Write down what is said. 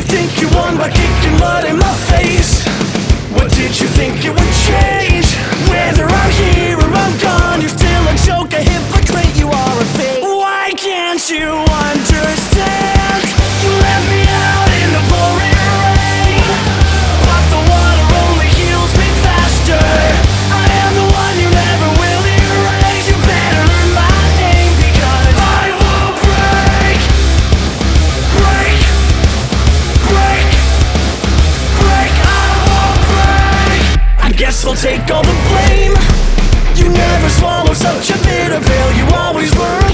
think you won by kicking mud in my face? What did you think it would change? Whether I'm here or I'm gone, you're still a joke, a hypocrite, you are a fake. Why can't you understand? You left me out in the pouring rain, but the water only heals me faster. I am the one you never will erase. You better learn my name, because I will break, break, break, break. I will break. I guess I'll take all the blame. You never swallow such a bitter pill. You always learn